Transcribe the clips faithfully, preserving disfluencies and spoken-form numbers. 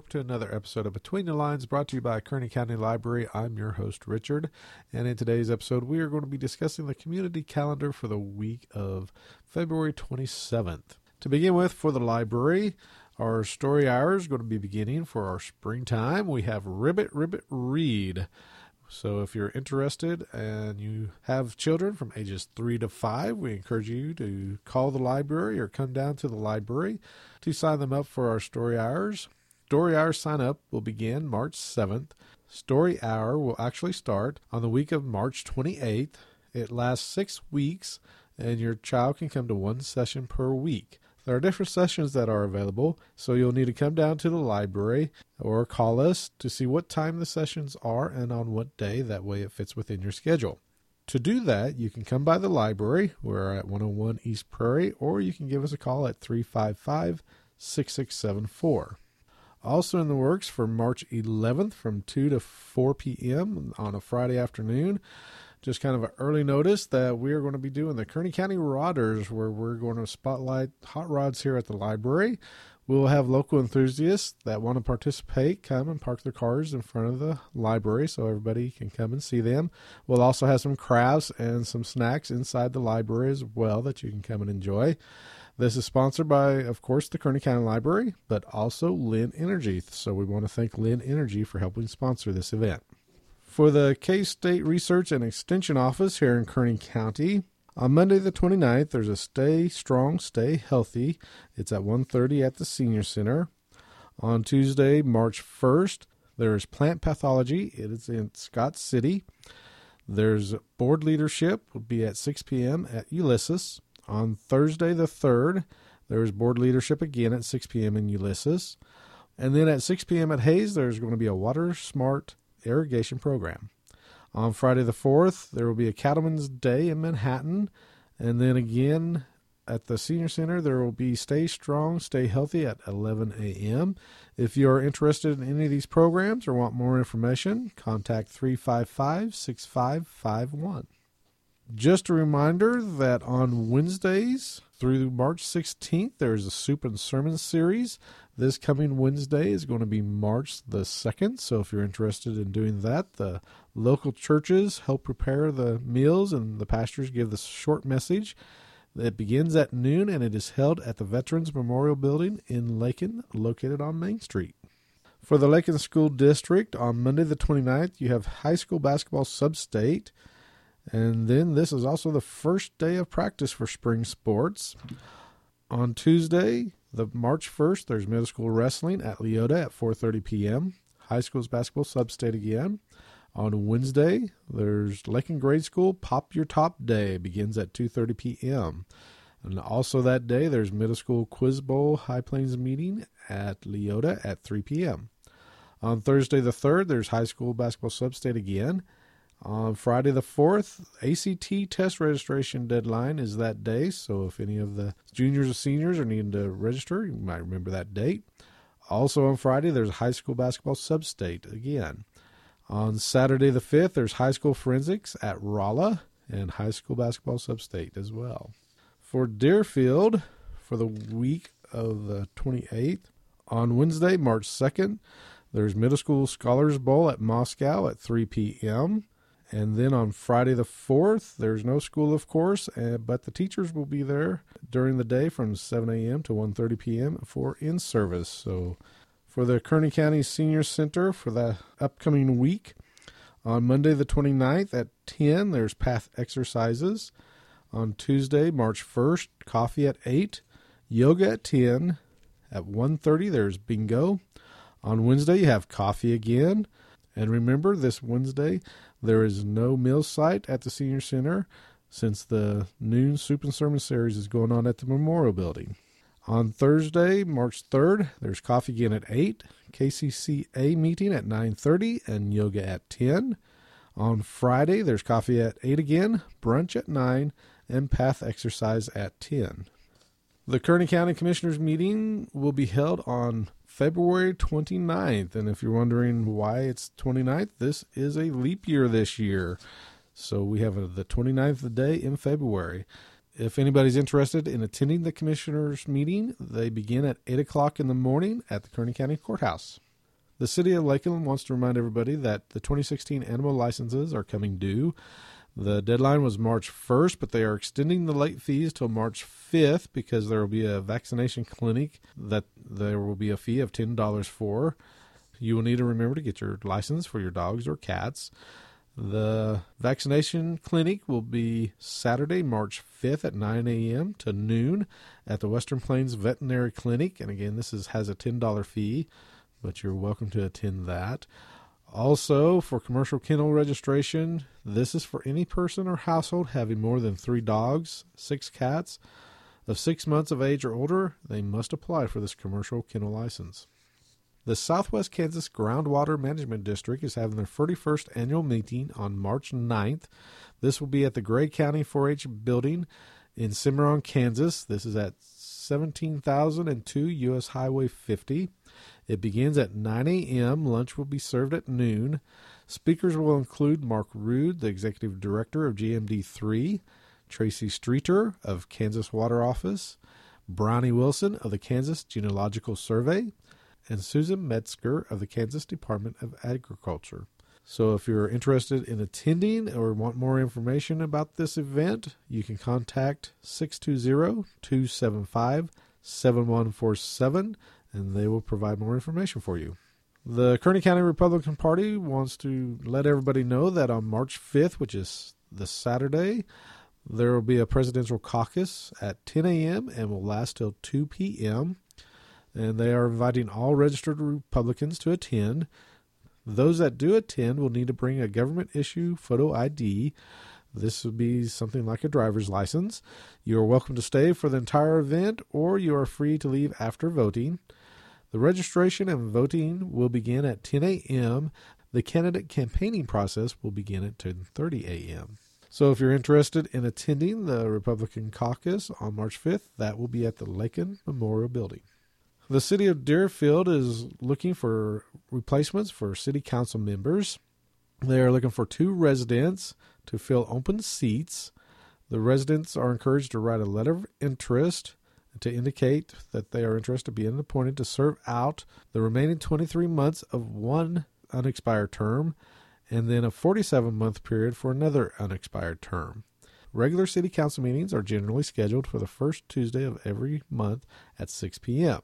welcome to another episode of Between the Lines, brought to you by Kearney County Library. I'm your host, Richard, and in today's episode, we are going to be discussing the community calendar for the week of February twenty-seventh. To begin with, for the library, our story hour is going to be beginning for our springtime. We have Ribbit, Ribbit, Read. So if you're interested and you have children from ages three to five, we encourage you to call the library or come down to the library to sign them up for our story hours. Story hour sign up will begin March seventh. Story hour will actually start on the week of March twenty-eighth. It lasts six weeks, and your child can come to one session per week. There are different sessions that are available, so you'll need to come down to the library or call us to see what time the sessions are and on what day. That way it fits within your schedule. To do that, you can come by the library. We're at one oh one East Prairie, or you can give us a call at three five five, six six seven four. Also in the works for March eleventh from two to four p.m. on a Friday afternoon. Just kind of an early notice that we are going to be doing the Kearney County Rodders, where we're going to spotlight hot rods here at the library. We'll have local enthusiasts that want to participate come and park their cars in front of the library so everybody can come and see them. We'll also have some crafts and some snacks inside the library as well that you can come and enjoy. This is sponsored by, of course, the Kearney County Library, but also Lynn Energy. So we want to thank Lynn Energy for helping sponsor this event. For the K-State Research and Extension Office here in Kearney County, on Monday the twenty-ninth, there's a Stay Strong, Stay Healthy. It's at one thirty at the Senior Center. On Tuesday, March first, there's Plant Pathology. It is in Scott City. There's Board Leadership, will be at six p.m. at Ulysses. On Thursday the third, there's Board Leadership again at six p.m. in Ulysses. And then at six p.m. at Hayes, there's going to be a Water Smart irrigation program. On Friday the fourth, there will be a Cattleman's Day in Manhattan. And then again at the Senior Center, there will be Stay Strong, Stay Healthy at eleven a.m. If you are interested in any of these programs or want more information, contact three five five, six five five one. Just a reminder that on Wednesdays through March sixteenth, there's a Soup and Sermon series. This coming Wednesday is going to be March the second, so if you're interested in doing that, the local churches help prepare the meals and the pastors give the short message. It begins at noon, and it is held at the Veterans Memorial Building in Lakin, located on Main Street. For the Lakin School District, on Monday the twenty-ninth, you have high school basketball sub-state. And then this is also the first day of practice for spring sports. On Tuesday, the March first, there's middle school wrestling at Leota at four thirty p.m. High school's basketball sub-state again. On Wednesday, there's Lakin Grade School Pop Your Top Day. It begins at two thirty p.m. And also that day, there's middle school Quiz Bowl High Plains meeting at Leota at three p.m. On Thursday the third, there's high school basketball sub-state again. On Friday the fourth, A C T test registration deadline is that day, so if any of the juniors or seniors are needing to register, you might remember that date. Also on Friday, there's high school basketball sub-state again. On Saturday the fifth, there's high school forensics at Rolla and high school basketball sub-state as well. For Deerfield, for the week of the twenty-eighth, on Wednesday, March second, there's middle school Scholars Bowl at Moscow at three p.m., and then on Friday the fourth, there's no school, of course, uh, but the teachers will be there during the day from seven a.m. to one thirty p.m. for in-service. So for the Kearney County Senior Center for the upcoming week, on Monday the twenty-ninth at ten, there's Path Exercises. On Tuesday, March first, coffee at eight, yoga at ten. At one thirty, there's bingo. On Wednesday, you have coffee again. And remember, this Wednesday, there is no meal site at the Senior Center since the noon Soup and Sermon series is going on at the Memorial Building. On Thursday, March third, there's coffee again at eight, K C C A meeting at nine thirty, and yoga at ten. On Friday, there's coffee at eight again, brunch at nine, and Path Exercise at ten. The Kearney County Commissioners meeting will be held on February twenty-ninth, and if you're wondering why it's twenty-ninth, this is a leap year this year. So we have a, the twenty-ninth day in February. If anybody's interested in attending the Commissioners meeting, they begin at eight o'clock in the morning at the Kearney County Courthouse. The city of Lakeland wants to remind everybody that the twenty sixteen animal licenses are coming due. The deadline was March first, but they are extending the late fees till March fifth because there will be a vaccination clinic that there will be a fee of ten dollars for. You will need to remember to get your license for your dogs or cats. The vaccination clinic will be Saturday, March fifth at nine a.m. to noon at the Western Plains Veterinary Clinic. And again, this is has a ten dollars fee, but you're welcome to attend that. Also, for commercial kennel registration, this is for any person or household having more than three dogs, six cats, of six months of age or older. They must apply for this commercial kennel license. The Southwest Kansas Groundwater Management District is having their thirty-first annual meeting on March ninth. This will be at the Gray County four H building in Cimarron, Kansas. This is at seventeen thousand two U S Highway fifty. It begins at nine a.m. Lunch will be served at noon. Speakers will include Mark Rude, the Executive Director of G M D three, Tracy Streeter of Kansas Water Office, Brownie Wilson of the Kansas Genealogical Survey, and Susan Metzger of the Kansas Department of Agriculture. So if you're interested in attending or want more information about this event, you can contact six two zero, two seven five, seven one four seven, and they will provide more information for you. The Kearney County Republican Party wants to let everybody know that on March fifth, which is this Saturday, there will be a presidential caucus at ten a.m. and will last till two p.m., and they are inviting all registered Republicans to attend. Those that do attend will need to bring a government issue photo I D. This would be something like a driver's license. You are welcome to stay for the entire event, or you are free to leave after voting. The registration and voting will begin at ten a.m. The candidate campaigning process will begin at ten thirty a.m. So if you're interested in attending the Republican caucus on March fifth, that will be at the Lakeland Memorial Building. The city of Deerfield is looking for replacements for city council members. They are looking for two residents to fill open seats. The residents are encouraged to write a letter of interest to indicate that they are interested in being appointed to serve out the remaining twenty-three months of one unexpired term and then a forty-seven month period for another unexpired term. Regular city council meetings are generally scheduled for the first Tuesday of every month at six p.m.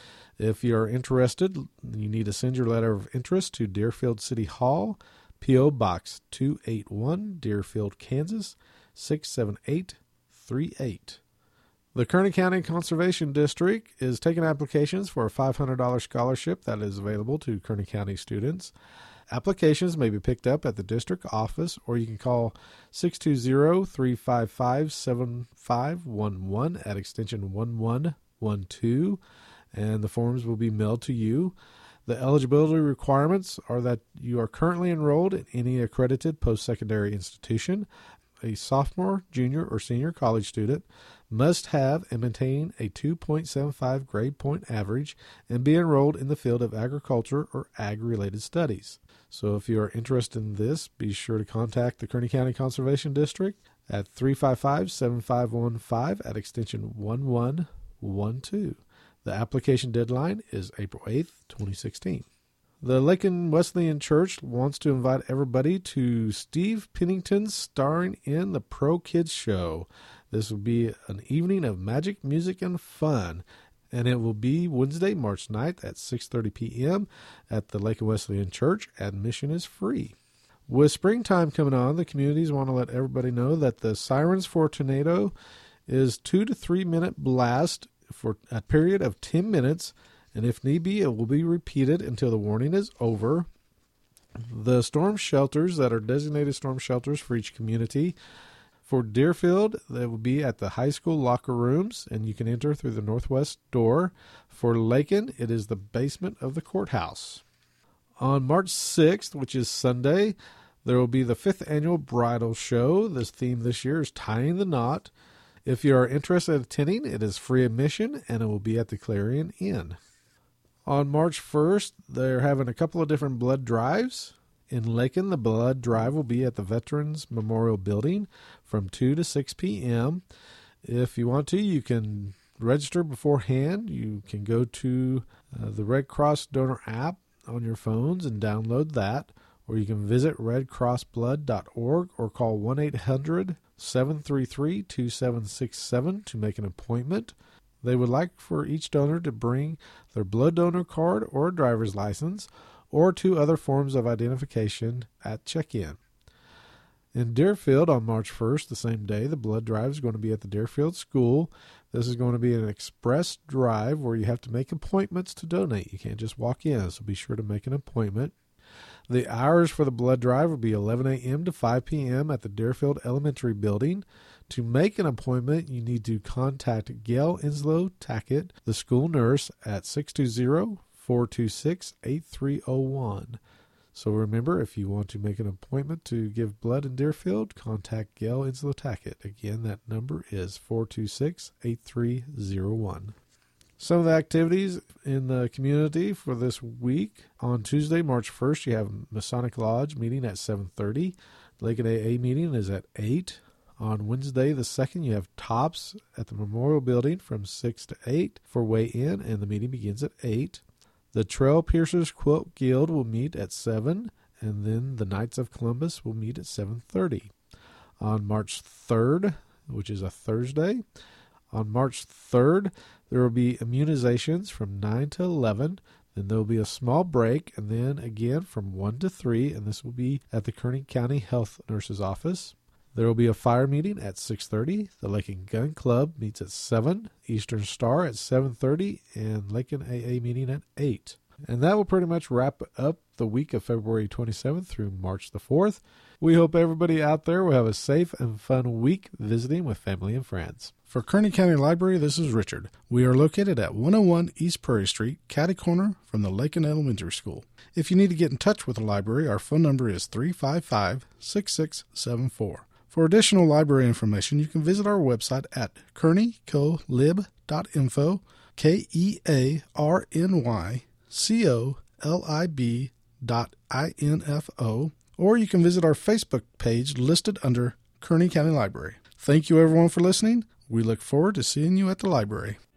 If you are interested, you need to send your letter of interest to Deerfield City Hall, P O. Box two eighty-one, Deerfield, Kansas, six seven eight three eight. The Kearney County Conservation District is taking applications for a five hundred dollars scholarship that is available to Kearney County students. Applications may be picked up at the district office, or you can call six two zero, three five five, seven five one one at extension one one one two. And the forms will be mailed to you. The eligibility requirements are that you are currently enrolled in any accredited post-secondary institution, a sophomore, junior, or senior college student, must have and maintain a two point seven five grade point average, and be enrolled in the field of agriculture or ag-related studies. So if you are interested in this, be sure to contact the Kearney County Conservation District at three five five, seven five one five at extension one one one two. The application deadline is April eighth, twenty sixteen. The Lakeland Wesleyan Church wants to invite everybody to Steve Pennington's Starring in the Pro Kids Show. This will be an evening of magic, music, and fun, and it will be Wednesday, March ninth at six thirty p.m. at the Lakeland Wesleyan Church. Admission is free. With springtime coming on, the communities want to let everybody know that the Sirens for Tornado is two to three minute blast for a period of ten minutes, and if need be, it will be repeated until the warning is over. The storm shelters that are designated storm shelters for each community. For Deerfield, they will be at the high school locker rooms, and you can enter through the northwest door. For Lakeland, it is the basement of the courthouse. On March sixth, which is Sunday, there will be the fifth annual bridal show. This theme this year is Tying the Knot. If you are interested in attending, it is free admission, and it will be at the Clarion Inn. On March first, they're having a couple of different blood drives. In Lakeland, the blood drive will be at the Veterans Memorial Building from two to six p.m. If you want to, you can register beforehand. You can go to uh, the Red Cross donor app on your phones and download that, or you can visit red cross blood dot org or call one eight hundred, seven three three, two seven six seven to make an appointment. They would like for each donor to bring their blood donor card or a driver's license or two other forms of identification at check-in. In Deerfield on March first, the same day, the blood drive is going to be at the Deerfield School. This is going to be an express drive where you have to make appointments to donate. You can't just walk in, so be sure to make an appointment. The hours for the blood drive will be eleven a.m. to five p.m. at the Deerfield Elementary Building. To make an appointment, you need to contact Gail Inslow Tackett, the school nurse, at six two zero, four two six, eight three zero one. So remember, if you want to make an appointment to give blood in Deerfield, contact Gail Inslow Tackett. Again, that number is four two six, eight three zero one. Some of the activities in the community for this week. On Tuesday, March first, you have Masonic Lodge meeting at seven thirty. Lakeland A A meeting is at eight. On Wednesday, the second, you have Tops at the Memorial Building from six to eight for weigh-in, and the meeting begins at eight. The Trail Piercers Quilt Guild will meet at seven, and then the Knights of Columbus will meet at seven thirty. On March third, which is a Thursday, on March third, there will be immunizations from nine to eleven. Then there will be a small break, and then again from one to three, and this will be at the Kearney County Health Nurse's Office. There will be a fire meeting at six thirty. The Lakeland Gun Club meets at seven. Eastern Star at seven thirty. And Lakeland A A meeting at eight. And that will pretty much wrap up the week of February twenty-seventh through March the fourth. We hope everybody out there will have a safe and fun week visiting with family and friends. For Kearney County Library, this is Richard. We are located at one oh one East Prairie Street, catty corner from the Lakeland Elementary School. If you need to get in touch with the library, our phone number is three five five, six six seven four. For additional library information, you can visit our website at kearney colib dot info, K E A R N Y C O L I B dot I N F O, or you can visit our Facebook page listed under Kearney County Library. Thank you, everyone, for listening. We look forward to seeing you at the library.